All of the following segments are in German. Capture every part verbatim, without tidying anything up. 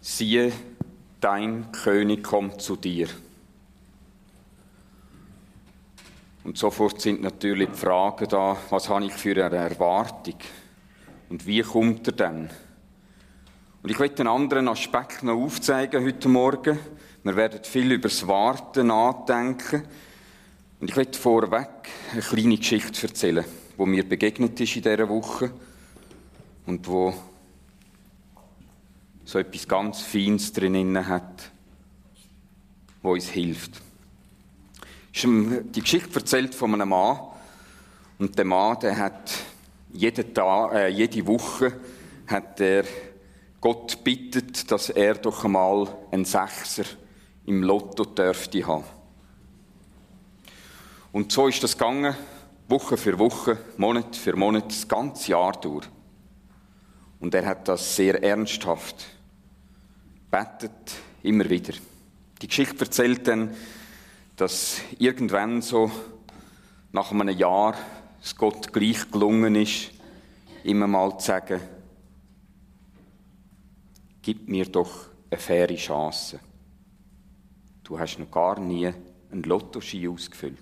Siehe, dein König kommt zu dir. Und sofort sind natürlich die Fragen da, was habe ich für eine Erwartung? Und wie kommt er denn? Und ich möchte einen anderen Aspekt noch aufzeigen heute Morgen. Wir werden viel über das Warten nachdenken. Und ich möchte vorweg eine kleine Geschichte erzählen, die mir begegnet ist in dieser Woche und wo so etwas ganz Feines drin hat, wo uns hilft. Die Geschichte erzählt von einem Mann. Und der Mann, der hat jeden Tag, äh, jede Woche hat er Gott bittet, dass er doch einmal einen Sechser im Lotto dürfte haben. Und so ist das gegangen, Woche für Woche, Monat für Monat, das ganze Jahr durch. Und er hat das sehr ernsthaft betet, immer wieder. Die Geschichte erzählt dann, dass irgendwann so nach einem Jahr es Gott gleich gelungen ist, immer mal zu sagen, gib mir doch eine faire Chance. Du hast noch gar nie einen Lottoschein ausgefüllt.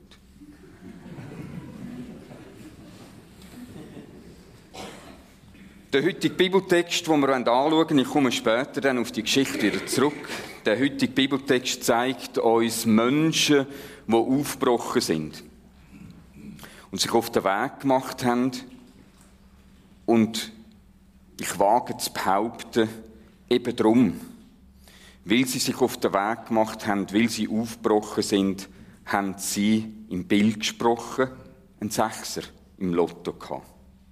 Der heutige Bibeltext, den wir anschauen wollen, ich komme später dann auf die Geschichte wieder zurück. Der heutige Bibeltext zeigt uns Menschen, die aufgebrochen sind und sich auf den Weg gemacht haben. Und ich wage zu behaupten, eben darum, weil sie sich auf den Weg gemacht haben, weil sie aufgebrochen sind, haben sie im Bild gesprochen, einen Sechser im Lotto gehabt.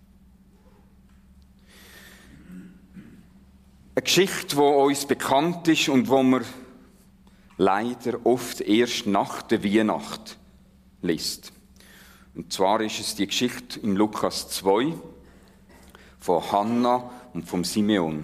Eine Geschichte, die uns bekannt ist und die man leider oft erst nach der Weihnacht liest. Und zwar ist es die Geschichte in Lukas zwei von Hannah und vom Simeon.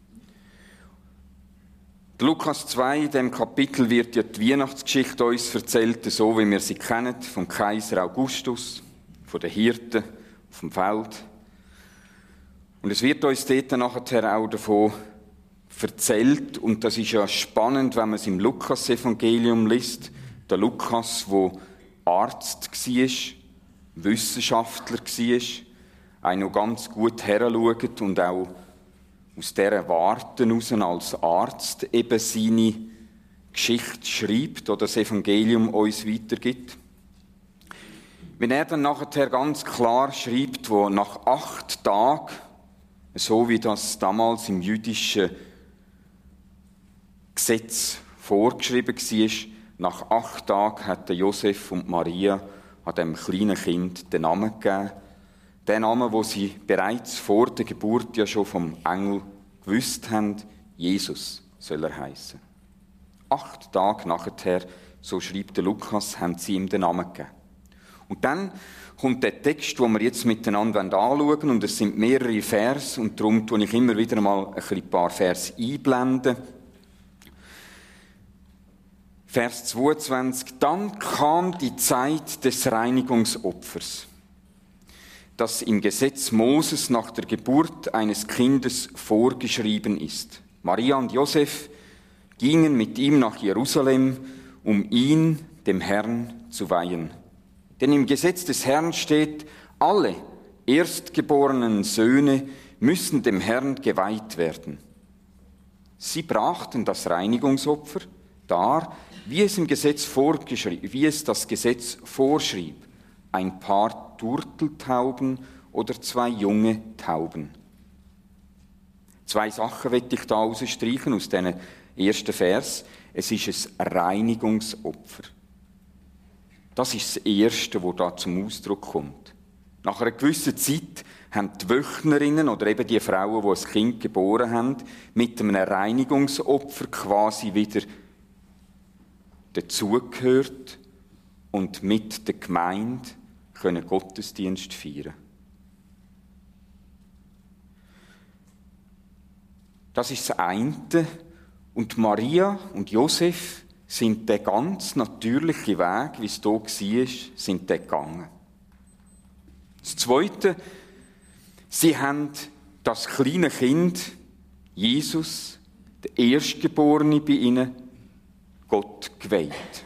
In Lukas zwei, in diesem Kapitel, wird ja die Weihnachtsgeschichte uns erzählt, so wie wir sie kennen, vom Kaiser Augustus, von den Hirten auf dem Feld. Und es wird uns dort nachher auch davon erzählt, und das ist ja spannend, wenn man es im Lukas-Evangelium liest, der Lukas, der Arzt war, Wissenschaftler war, auch noch ganz gut heranschaut und auch aus dieser Warte heraus als Arzt eben seine Geschichte schreibt oder das Evangelium uns weitergibt. Wenn er dann nachher ganz klar schreibt, wo nach acht Tagen, so wie das damals im jüdischen Gesetz vorgeschrieben war, nach acht Tagen hat Josef und Maria an dem kleinen Kind den Namen gegeben. Den Namen, den sie bereits vor der Geburt ja schon vom Engel gewusst haben, Jesus soll er heißen. Acht Tage nachher, so schreibt der Lukas, haben sie ihm den Namen gegeben. Und dann kommt der Text, den wir jetzt miteinander anschauen wollen, und es sind mehrere Vers, und darum tue ich immer wieder mal ein paar Vers einblenden. Vers zweiundzwanzig. Dann kam die Zeit des Reinigungsopfers, das im Gesetz Moses nach der Geburt eines Kindes vorgeschrieben ist. Maria und Josef gingen mit ihm nach Jerusalem, um ihn dem Herrn zu weihen. Denn im Gesetz des Herrn steht, alle erstgeborenen Söhne müssen dem Herrn geweiht werden. Sie brachten das Reinigungsopfer dar, wie es im Gesetz vorgeschrieben, wie es das Gesetz vorschrieb. Ein paar Turteltauben oder zwei junge Tauben. Zwei Sachen möchte ich da rausstreichen aus diesem ersten Vers. Es ist ein Reinigungsopfer. Das ist das Erste, was da zum Ausdruck kommt. Nach einer gewissen Zeit haben die Wöchnerinnen oder eben die Frauen, die ein Kind geboren haben, mit einem Reinigungsopfer quasi wieder dazugehört und mit der Gemeinde können Gottesdienst feiern. Das ist das eine. Und Maria und Josef sind der ganz natürliche Weg, wie es hier war, sind den gegangen. Das Zweite, sie haben das kleine Kind, Jesus, der Erstgeborene bei ihnen, Gott geweiht.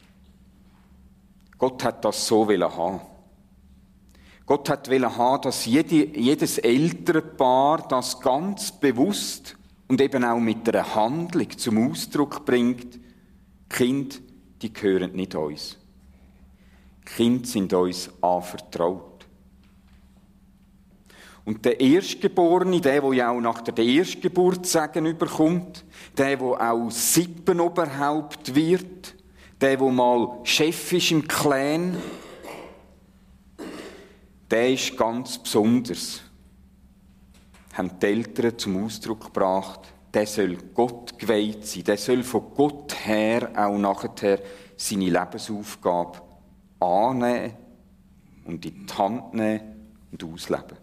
Gott hat das so haben. Gott hat haben, dass jede, jedes Elternpaar das ganz bewusst und eben auch mit einer Handlung zum Ausdruck bringt, Kinder, die gehören nicht uns. Kinder sind uns anvertraut. Und der Erstgeborene, der, der ja auch nach der Erstgeburt Segen überkommt, der, der auch Sippenoberhaupt wird, der, der mal Chef ist im Clan, der ist ganz besonders. Haben die Eltern zum Ausdruck gebracht, der soll Gott geweiht sein, der soll von Gott her auch nachher seine Lebensaufgabe annehmen und in die Hand nehmen und ausleben.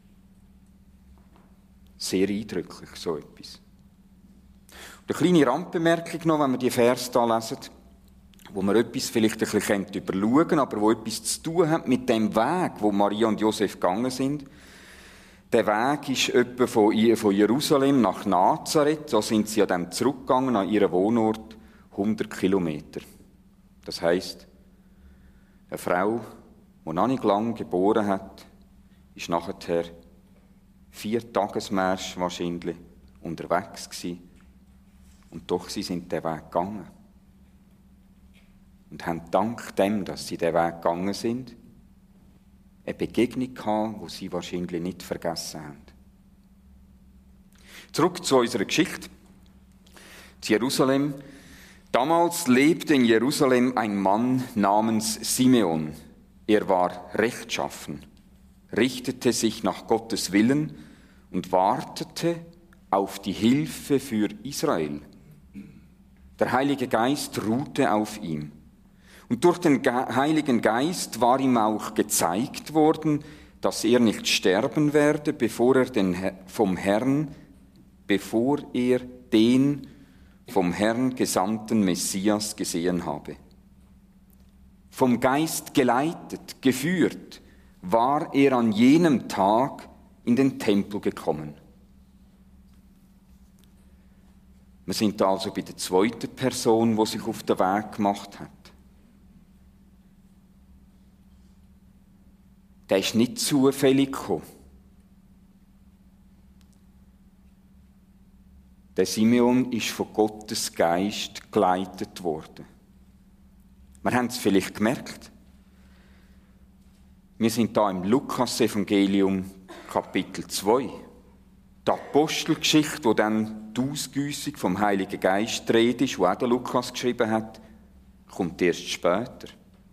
Sehr eindrücklich, so etwas. Und eine kleine Randbemerkung noch, wenn wir die Verse hier lesen, wo wir etwas vielleicht ein bisschen überschauen können, aber wo etwas zu tun hat mit dem Weg, wo Maria und Josef gegangen sind. Der Weg ist etwa von Jerusalem nach Nazareth, so sind sie ja dann zurückgegangen an ihren Wohnort, hundert Kilometer. Das heisst, eine Frau, die noch nicht lange geboren hat, ist nachher vier Tagesmärsche wahrscheinlich unterwegs gewesen. Und doch sie sind den Weg gegangen. Und haben dank dem, dass sie den Weg gegangen sind, eine Begegnung gehabt, die sie wahrscheinlich nicht vergessen haben. Zurück zu unserer Geschichte. Zu Jerusalem. Damals lebte in Jerusalem ein Mann namens Simeon. Er war rechtschaffen, richtete sich nach Gottes Willen und wartete auf die Hilfe für Israel. Der Heilige Geist ruhte auf ihm. Und durch den Heiligen Geist war ihm auch gezeigt worden, dass er nicht sterben werde, bevor er den vom Herrn, bevor er den vom Herrn gesandten Messias gesehen habe. Vom Geist geleitet, geführt, war er an jenem Tag in den Tempel gekommen. Wir sind also bei der zweiten Person, die sich auf den Weg gemacht hat. Der ist nicht zufällig gekommen. Der Simeon ist von Gottes Geist geleitet worden. Wir haben es vielleicht gemerkt. Wir sind da im Lukas-Evangelium, Kapitel zwei. Die Apostelgeschichte, wo dann die Ausgüssung vom Heiligen Geist redet ist, wo auch der Lukas geschrieben hat, kommt erst später.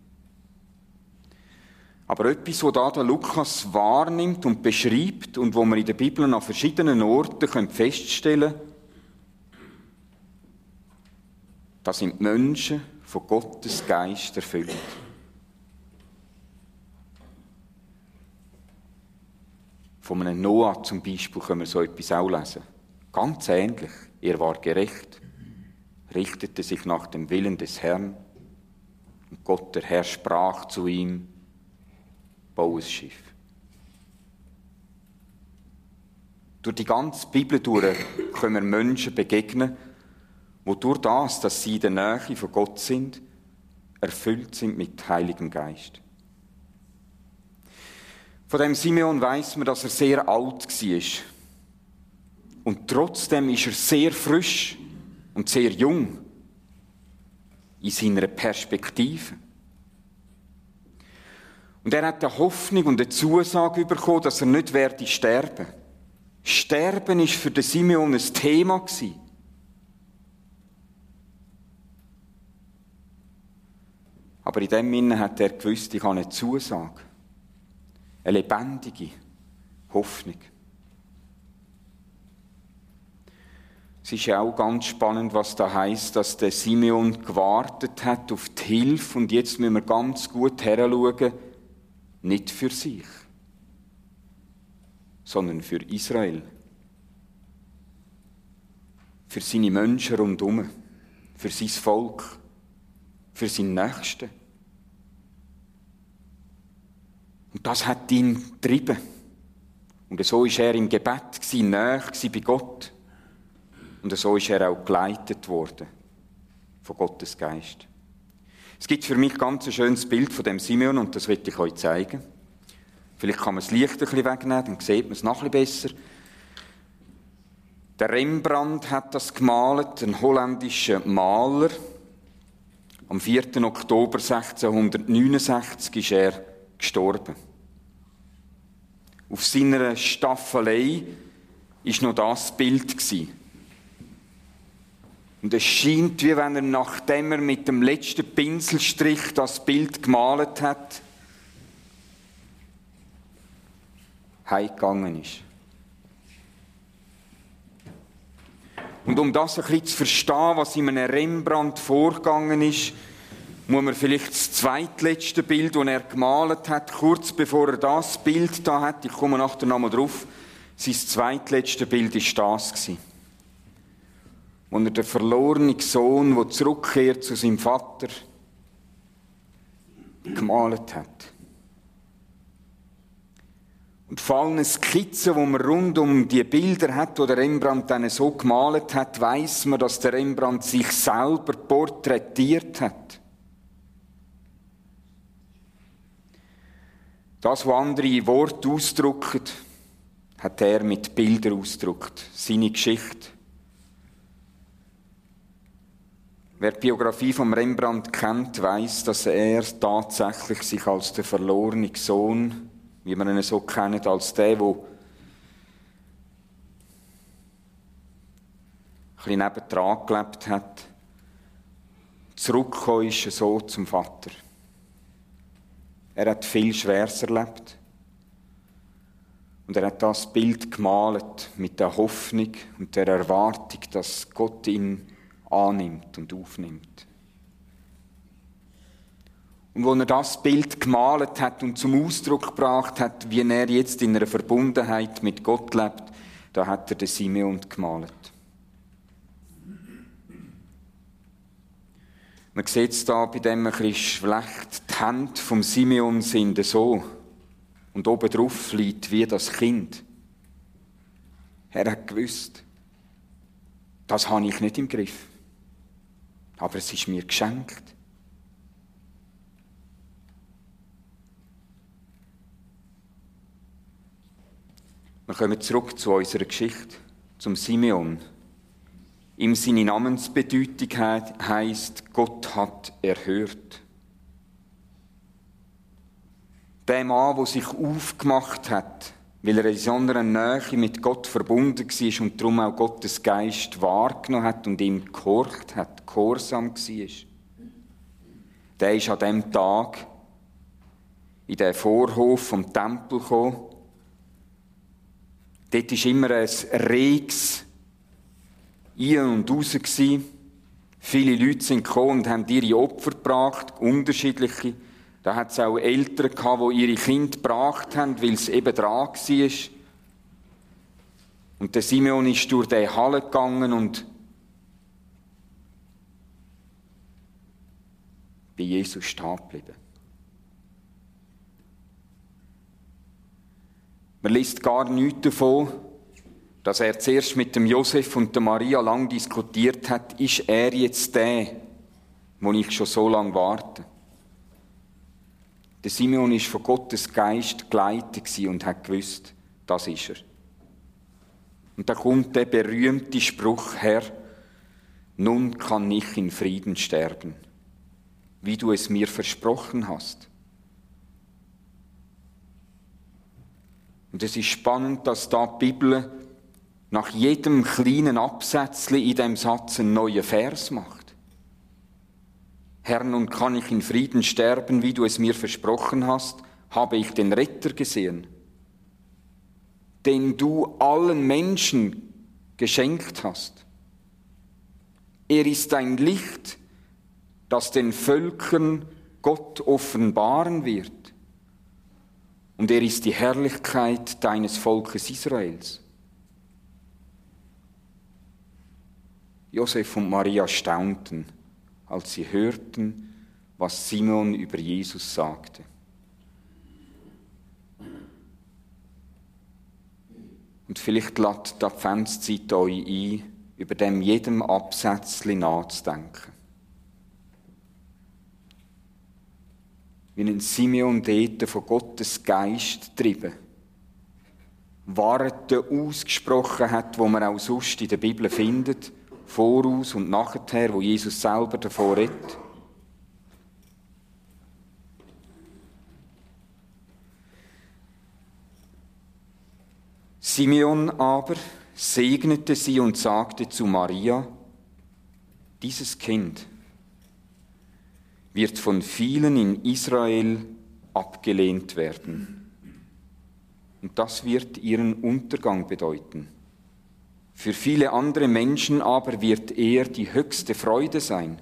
Aber etwas, was da der Lukas wahrnimmt und beschreibt und wo man in der Bibel an verschiedenen Orten feststellen können, da sind die Menschen von Gottes Geist erfüllt. Von einem Noah zum Beispiel können wir so etwas auch lesen. Ganz ähnlich. Er war gerecht, richtete sich nach dem Willen des Herrn und Gott, der Herr, sprach zu ihm, bau ein Schiff. Durch die ganze Bibel durch können wir Menschen begegnen, die durch das, dass sie in der Nähe von Gott sind, erfüllt sind mit Heiligem Geist. Von dem Simeon weiss man, dass er sehr alt war. Und trotzdem ist er sehr frisch und sehr jung in seiner Perspektive. Und er hat eine Hoffnung und eine Zusage bekommen, dass er nicht werde sterben. Sterben war für den Simeon ein Thema. Aber in dem Sinne hat er gewusst, ich habe eine Zusage. Eine lebendige Hoffnung. Es ist ja auch ganz spannend, was da heisst, dass der Simeon gewartet hat auf die Hilfe und jetzt müssen wir ganz gut heranschauen, nicht für sich, sondern für Israel. Für seine Menschen rundherum, für sein Volk, für seinen Nächsten. Und das hat ihn getrieben. Und so war er im Gebet, nahe bei Gott. Und so ist er auch geleitet worden von Gottes Geist. Es gibt für mich ganz ein schönes Bild von dem Simeon und das will ich euch zeigen. Vielleicht kann man das Licht ein bisschen wegnehmen, dann sieht man es noch ein bisschen besser. Der Rembrandt hat das gemalt, ein holländischer Maler. Am vierten Oktober sechzehnhundertneunundsechzig ist er gestorben. Auf seiner Staffelei war noch das Bild gewesen. Und es scheint, wie wenn er, nachdem er mit dem letzten Pinselstrich das Bild gemalt hat, heimgegangen ist. Und um das ein bisschen zu verstehen, was in einem Rembrandt vorgegangen ist, muss man vielleicht das zweitletzte Bild, das er gemalt hat, kurz bevor er das Bild da hat, ich komme nachher nochmal drauf, sein zweitletzte Bild war das gewesen. Wo er den verlorenen Sohn, der zurückkehrt zu seinem Vater, gemalt hat. Und vor allem Skizzen, die man rund um die Bilder hat, die der Rembrandt dann so gemalt hat, weiss man, dass der Rembrandt sich selber porträtiert hat. Das, was andere Worte ausdrücken, hat er mit Bildern ausgedrückt. Seine Geschichte. Wer die Biografie von Rembrandt kennt, weiss, dass er tatsächlich sich als der verlorene Sohn, wie man ihn so kennt, als der, der ein bisschen nebendran gelebt hat, zurückgekommen ist so zum Vater. Er hat viel Schweres erlebt. Und er hat das Bild gemalt mit der Hoffnung und der Erwartung, dass Gott ihn annimmt und aufnimmt. Und als er das Bild gemalt hat und zum Ausdruck gebracht hat, wie er jetzt in einer Verbundenheit mit Gott lebt, da hat er den Simeon gemalt. Man sieht es da bei dem ein bisschen schlecht. Die Hände vom Simeon sind so. Und oben drauf liegt wie das Kind. Er hat gewusst, das habe ich nicht im Griff. Aber es ist mir geschenkt. Wir kommen zurück zu unserer Geschichte, zum Simeon. Ihm seine Namensbedeutung heisst, Gott hat erhört. Der Mann, der sich aufgemacht hat, weil er in so einer Nähe mit Gott verbunden war und darum auch Gottes Geist wahrgenommen hat und ihm gehorcht hat, gehorsam war, der ist an diesem Tag in den Vorhof vom Tempel gekommen. Dort war immer ein reges Ein- und Raus. Viele Leute sind gekommen und haben ihre Opfer gebracht, unterschiedliche. Da hat es auch Eltern gehabt, die ihre Kinder gebracht haben, weil es eben dran war. Und der Simeon ist durch diese Halle gegangen und bei Jesus stehen geblieben. Man liest gar nichts davon, dass er zuerst mit dem Josef und der Maria lang diskutiert hat, ist er jetzt der, wo ich schon so lange warte. Der Simeon war von Gottes Geist geleitet und hat gewusst, das ist er. Und da kommt der berühmte Spruch, Herr, nun kann ich in Frieden sterben, wie du es mir versprochen hast. Und es ist spannend, dass da die Bibel nach jedem kleinen Absätzchen in diesem Satz einen neuen Vers macht. Herr, nun kann ich in Frieden sterben, wie du es mir versprochen hast, habe ich den Retter gesehen, den du allen Menschen geschenkt hast. Er ist ein Licht, das den Völkern Gott offenbaren wird. Und er ist die Herrlichkeit deines Volkes Israels. Josef und Maria staunten, als sie hörten, was Simeon über Jesus sagte. Und vielleicht lädt die Adventszeit euch ein, über dem jedem Absätzchen nachzudenken. Wie ein Simeon dort von Gottes Geist getrieben, Worte ausgesprochen hat, wo man auch sonst in der Bibel findet, voraus und nachher, wo Jesus selber davon redet. Simeon aber segnete sie und sagte zu Maria: Dieses Kind wird von vielen in Israel abgelehnt werden. Und das wird ihren Untergang bedeuten. Für viele andere Menschen aber wird er die höchste Freude sein.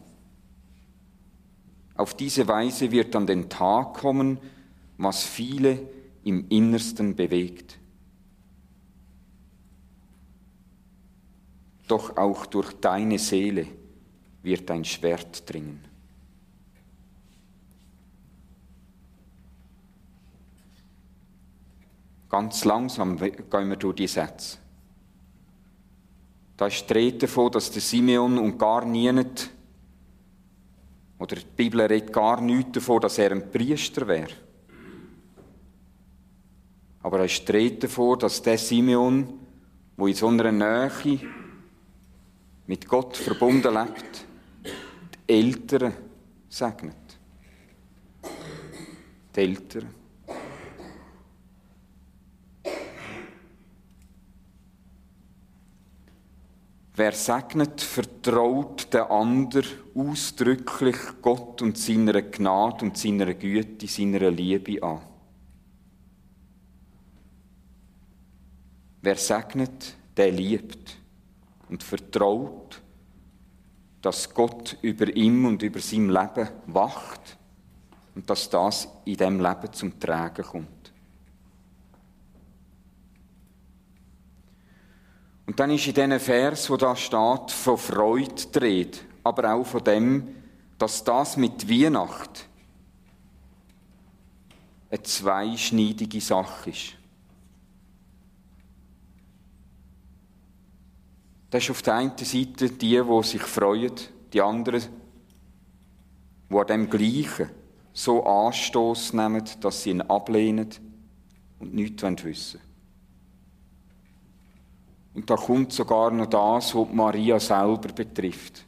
Auf diese Weise wird an den Tag kommen, was viele im Innersten bewegt. Doch auch durch deine Seele wird ein Schwert dringen. Ganz langsam gehen wir durch die Sätze. Da ist die Rede davon, dass der Simeon und gar niemand, oder die Bibel redet gar nichts davon, dass er ein Priester wäre. Aber da ist die Rede davon, dass der Simeon, der in so einer Nähe mit Gott verbunden lebt, die Eltern segnet. Die Eltern. Wer segnet, vertraut den anderen ausdrücklich Gott und seiner Gnade und seiner Güte, seiner Liebe an. Wer segnet, der liebt und vertraut, dass Gott über ihm und über sein Leben wacht und dass das in diesem Leben zum Tragen kommt. Und dann ist in diesen Vers, wo da steht, von Freude die Rede, aber auch von dem, dass das mit Weihnacht eine zweischneidige Sache ist. Das ist auf der einen Seite die, die sich freuen, die anderen, die an dem Gleichen so Anstoß nehmen, dass sie ihn ablehnen und nichts wissen wollen. Und da kommt sogar noch das, was Maria selber betrifft.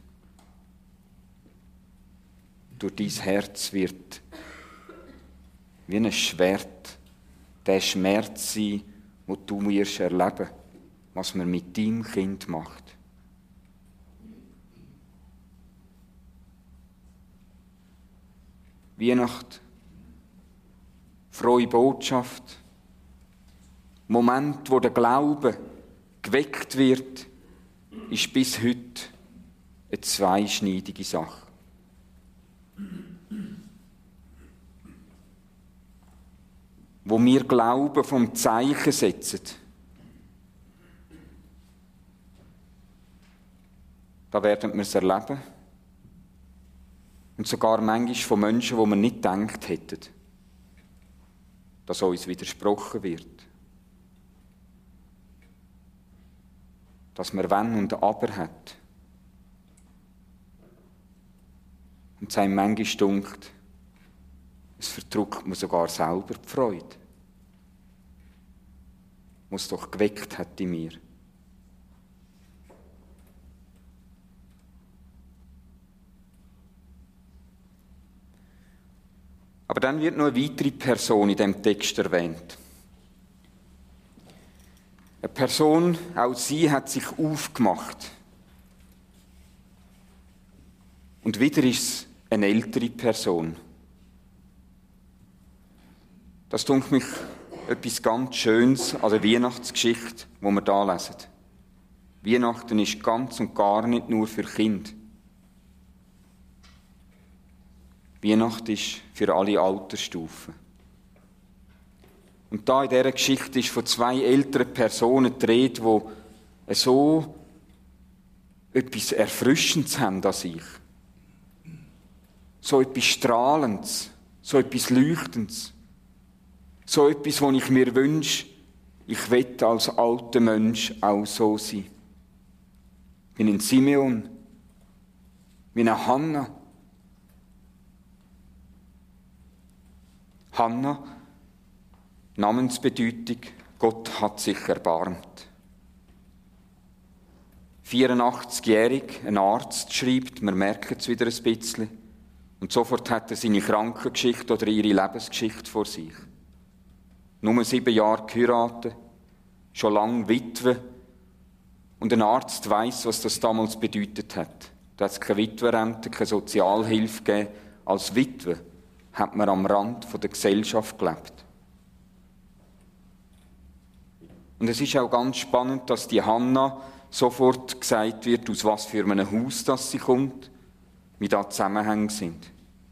Durch dein Herz wird wie ein Schwert der Schmerz sein, den du wirst erleben, was man mit deinem Kind macht. Weihnacht, frohe Botschaft, Moment, wo der Glaube geweckt wird, ist bis heute eine zweischneidige Sache. Wo wir Glauben vom Zeichen setzen, da werden wir es erleben. Und sogar manchmal von Menschen, wo wir nicht gedacht hätten, dass uns widersprochen wird. Dass man Wenn und Aber hat. Und es einem manchmal dunkt, es verdrückt mir sogar selber die Freude, was es doch geweckt hat in mir. Aber dann wird noch eine weitere Person in diesem Text erwähnt. Eine Person, auch sie hat sich aufgemacht. Und wieder ist es eine ältere Person. Das tut mich etwas ganz Schönes an der Weihnachtsgeschichte, die wir hier lesen. Weihnachten ist ganz und gar nicht nur für Kinder. Weihnachten ist für alle Altersstufen. Und da in dieser Geschichte ist von zwei älteren Personen die Rede, die so etwas Erfrischendes haben an sich. So etwas Strahlendes, so etwas Leuchtendes. So etwas, was ich mir wünsche, ich will als alter Mensch auch so sein. wie ein Simeon, wie eine Hannah. Hannah, Namensbedeutung, Gott hat sich erbarmt. vierundachtzig-jährig, ein Arzt schreibt, wir merken es wieder ein bisschen, und sofort hat er seine Krankengeschichte oder ihre Lebensgeschichte vor sich. Nur sieben Jahre geheiratet, schon lange Witwe, und ein Arzt weiss, was das damals bedeutet hat. Da hat es keine Witwerrente, keine Sozialhilfe gegeben. Als Witwe hat man am Rand der Gesellschaft gelebt. Und es ist auch ganz spannend, dass die Hannah sofort gesagt wird, aus was für einem Haus das sie kommt, wie da Zusammenhänge sind.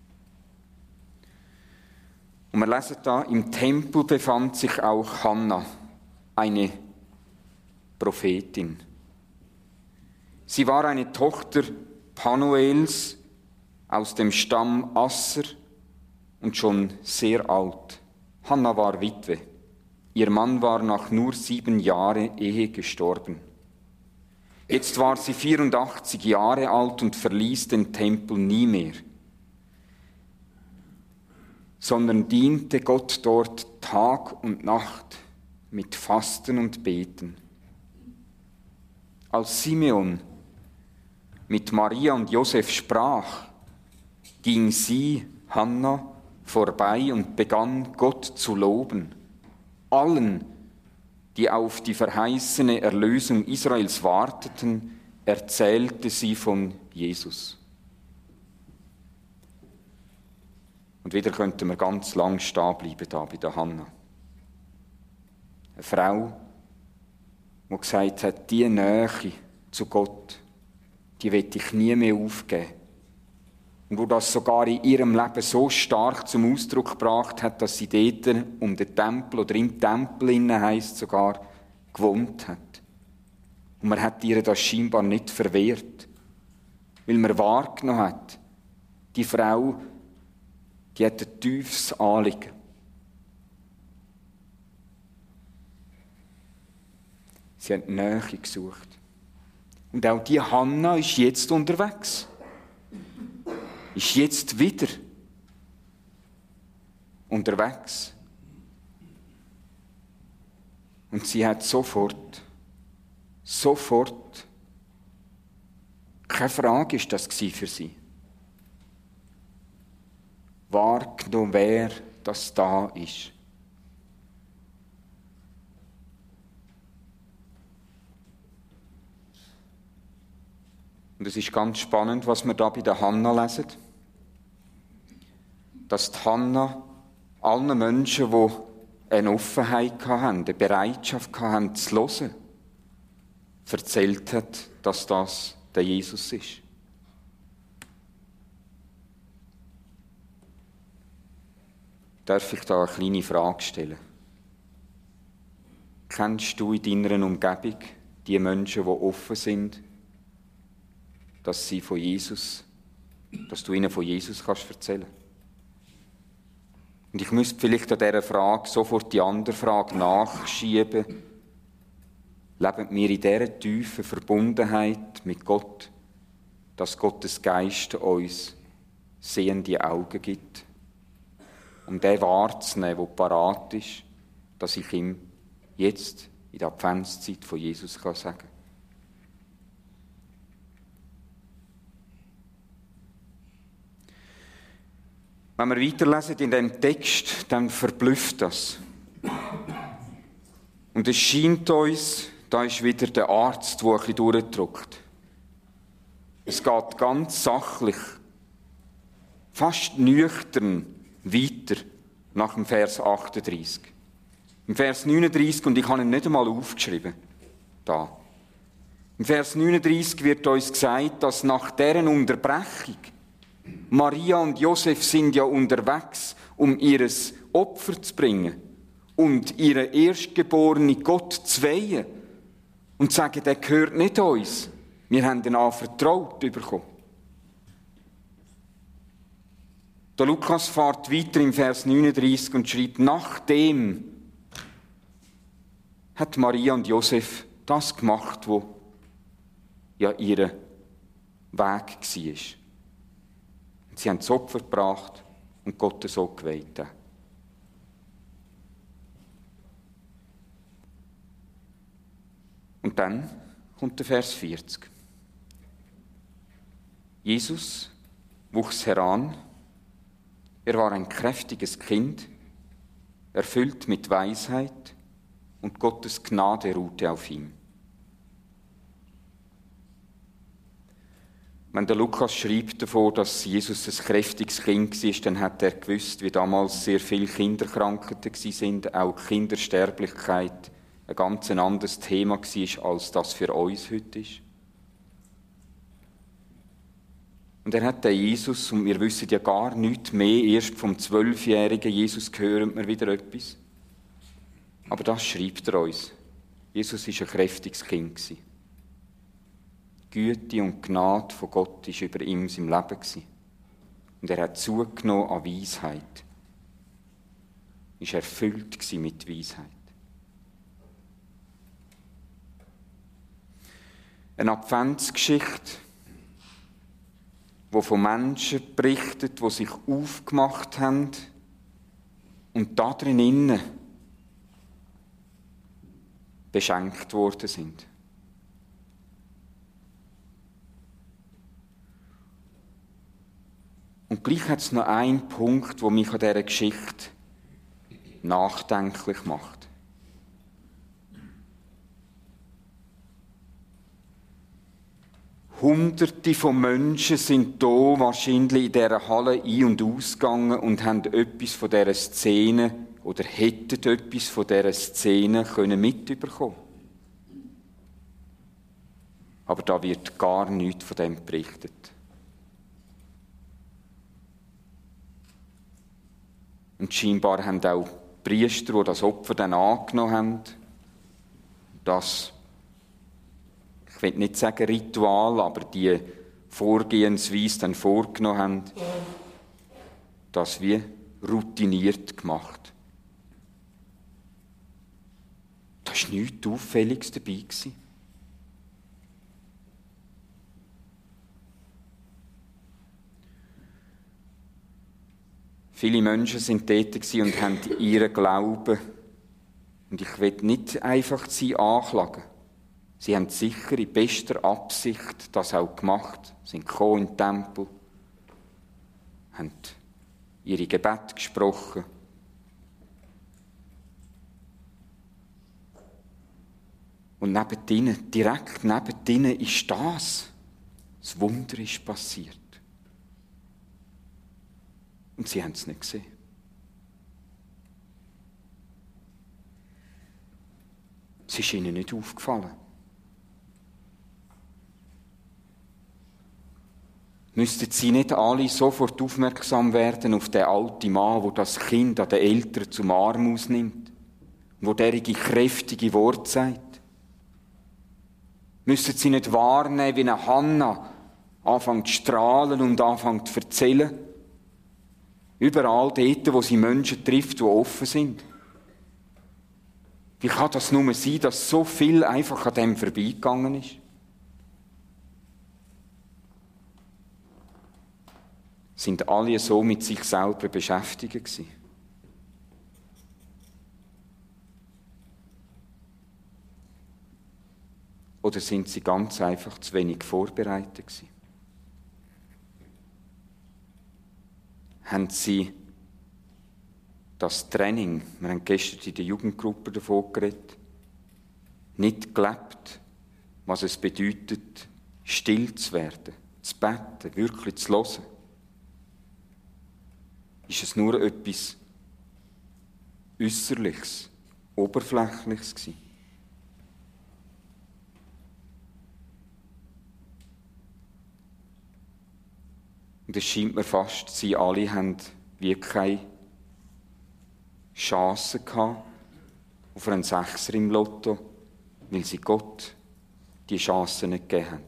Und wir lesen da, im Tempel befand sich auch Hannah, eine Prophetin. Sie war eine Tochter Panuels aus dem Stamm Asser und schon sehr alt. Hannah war Witwe. Ihr Mann war nach nur sieben Jahren Ehe gestorben. Jetzt war sie vierundachtzig Jahre alt und verließ den Tempel nie mehr, sondern diente Gott dort Tag und Nacht mit Fasten und Beten. Als Simeon mit Maria und Josef sprach, ging sie, Hannah, vorbei und begann Gott zu loben. Allen, die auf die verheißene Erlösung Israels warteten, erzählte sie von Jesus. Und wieder könnten wir ganz lang stehen bleiben da bei der Hannah. Eine Frau, die gesagt hat, die Nähe zu Gott, die will ich nie mehr aufgeben. Und wo das sogar in ihrem Leben so stark zum Ausdruck gebracht hat, dass sie dort um den Tempel oder im Tempel innen heisst sogar, gewohnt hat. Und man hat ihr das scheinbar nicht verwehrt, weil man wahrgenommen hat, die Frau, die hat ein tiefes Anliegen. Sie hat Nähe gesucht. Und auch die Hannah ist jetzt unterwegs. Ist jetzt wieder unterwegs. Und sie hat sofort, sofort, keine Frage ist das für sie, wahrgenommen, wer das da ist. Und es ist ganz spannend, was wir da bei der Hannah lesen. Dass die Hannah allen Menschen, die eine Offenheit hatten, eine Bereitschaft hatten, zu hören, erzählt hat, dass das der Jesus ist. Darf ich da eine kleine Frage stellen? Kennst du in deiner Umgebung die Menschen, die offen sind, dass sie von Jesus, dass du ihnen von Jesus kannst erzählen? Und ich müsste vielleicht an dieser Frage sofort die andere Frage nachschieben. Leben wir in dieser tiefen Verbundenheit mit Gott, dass Gottes Geist uns sehende Augen gibt, um den wahrzunehmen, der parat ist, dass ich ihm jetzt in der Adventszeit von Jesus kann sagen. Wenn wir weiterlesen in diesem Text, dann verblüfft das. Und es scheint uns, da ist wieder der Arzt, der ein bisschen durchdrückt. Es geht ganz sachlich, fast nüchtern weiter nach dem Vers achtunddreißig. Im Vers neununddreißig, und ich habe ihn nicht einmal aufgeschrieben, da. Im Vers neununddreißig wird uns gesagt, dass nach deren Unterbrechung Maria und Josef sind ja unterwegs, um ihr Opfer zu bringen und ihre Erstgeborene Gott zu weihen und zu sagen, der gehört nicht uns. Wir haben ihn anvertraut bekommen. Der Lukas fährt weiter im Vers neununddreißig und schreibt, nachdem hat Maria und Josef das gemacht, was ja ihr Weg war. Und sie haben das Opfer gebracht und Gott so geweiht. Und dann kommt der Vers vierzig. Jesus wuchs heran. Er war ein kräftiges Kind, erfüllt mit Weisheit, und Gottes Gnade ruhte auf ihm. Wenn der Lukas schreibt davon, dass Jesus ein kräftiges Kind war, dann hat er gewusst, wie damals sehr viele Kinderkrankheiten sind, auch Kindersterblichkeit ein ganz anderes Thema war, als das für uns heute ist. Und er hat den Jesus, und wir wissen ja gar nichts mehr, erst vom zwölfjährigen Jesus hören wir wieder etwas. Aber das schreibt er uns. Jesus war ein kräftiges Kind. Güte und Gnade von Gott war über ihm in seinem Leben. Und er hat zugenommen an Weisheit. Er war erfüllt mit Weisheit. Eine Adventsgeschichte, die von Menschen berichtet, die sich aufgemacht haben und da drinnen beschenkt worden sind. Und gleich hat es noch einen Punkt, der mich an dieser Geschichte nachdenklich macht. Hunderte von Menschen sind hier wahrscheinlich in dieser Halle ein- und ausgegangen und haben etwas von dieser Szene oder hätten etwas von dieser Szene können mitbekommen. Aber da wird gar nichts von dem berichtet. Und scheinbar haben auch Priester, die das Opfer dann angenommen haben, das, ich will nicht sagen Ritual, aber die Vorgehensweise dann vorgenommen haben, das wie routiniert gemacht. Da war nichts Auffälliges dabei. Viele Menschen sind dort und haben ihren Glauben, und ich will nicht einfach sie anklagen. Sie haben sicher in bester Absicht das auch gemacht, sind gekommen in den Tempel, haben ihre Gebete gesprochen. Und neben ihnen, direkt neben ihnen ist das. Das Wunder ist passiert. Und sie haben es nicht gesehen. Es ist ihnen nicht aufgefallen. Müssten sie nicht alle sofort aufmerksam werden auf den alten Mann, der das Kind an den Eltern zum Arm ausnimmt, wo derige kräftige Worte sagt? Müssten sie nicht wahrnehmen, wie eine Hanna anfängt zu strahlen und anfängt zu erzählen? Überall dort, wo sie Menschen trifft, die offen sind. Wie kann das nur sein, dass so viel einfach an dem vorbeigegangen ist? Sind alle so mit sich selber beschäftigt gewesen? Oder sind sie ganz einfach zu wenig vorbereitet gewesen? Haben sie das Training, wir haben gestern in der Jugendgruppe davon geredet, nicht gelebt, was es bedeutet, still zu werden, zu beten, wirklich zu hören? Ist es nur etwas Äußerliches, Oberflächliches gewesen? Und es scheint mir fast, sie alle haben wie keine Chance gehabt auf einen Sechser im Lotto, weil sie Gott die Chance nicht gegeben haben.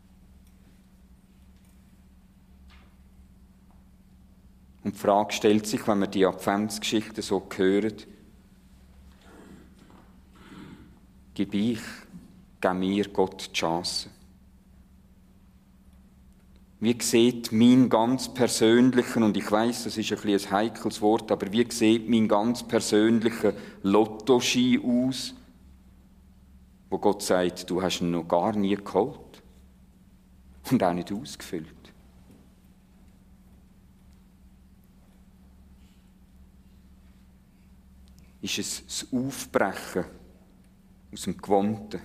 Und die Frage stellt sich, wenn wir die Adventsgeschichte so hören, gebe ich, gebe mir Gott die Chance. Wie sieht mein ganz persönlicher, und ich weiß, das ist ein bisschen ein heikles Wort, aber wie sieht mein ganz persönlicher Lottoschein aus, wo Gott sagt, du hast ihn noch gar nie geholt und auch nicht ausgefüllt? Ist es das Aufbrechen aus dem Gewohnten?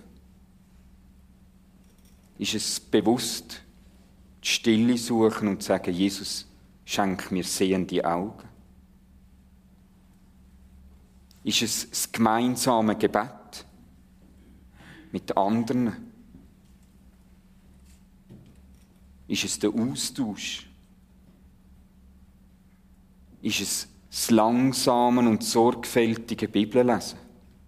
Ist es bewusst die Stille suchen und sagen, Jesus, schenk mir sehende Augen? Ist es das gemeinsame Gebet mit anderen? Ist es der Austausch? Ist es das langsame und sorgfältige Bibellesen?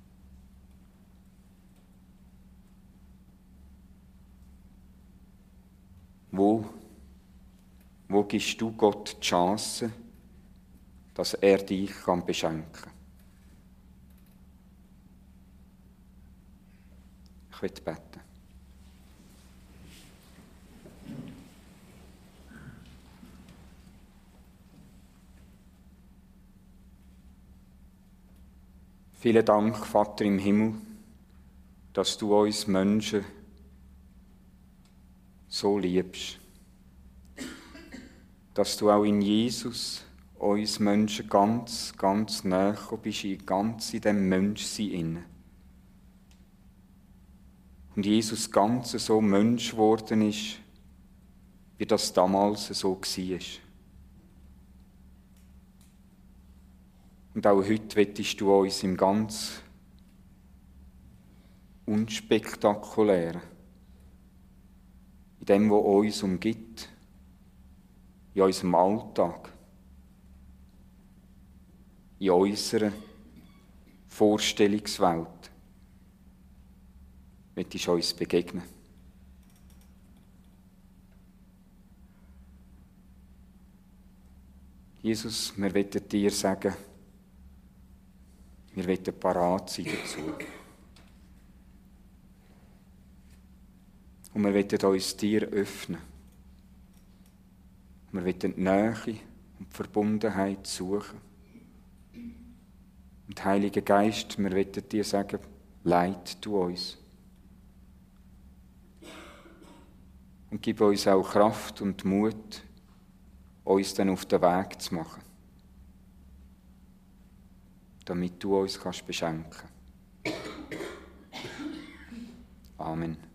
Wo, wo gibst du Gott die Chance, dass er dich kann beschenken kann? Ich will beten. Vielen Dank, Vater im Himmel, dass du uns Menschen so liebst. Dass du auch in Jesus uns Menschen ganz, ganz nahe bist, ganz in dem Menschsein inne. Und Jesus ganz so Mensch geworden ist, wie das damals so war. Und auch heute wettest du uns im ganz Unspektakulären, in dem, was uns umgibt, in unserem Alltag, in unserer Vorstellungswelt, wettest du uns begegnen. Jesus, wir wollen dir sagen, wir wollen parat sein dazu. Und wir wollen uns dir öffnen. Wir wollen die Nähe und die Verbundenheit suchen. Und Heiliger Geist, wir wollen dir sagen, leit du uns. Und gib uns auch Kraft und Mut, uns dann auf den Weg zu machen, damit du uns kannst beschenken. Amen.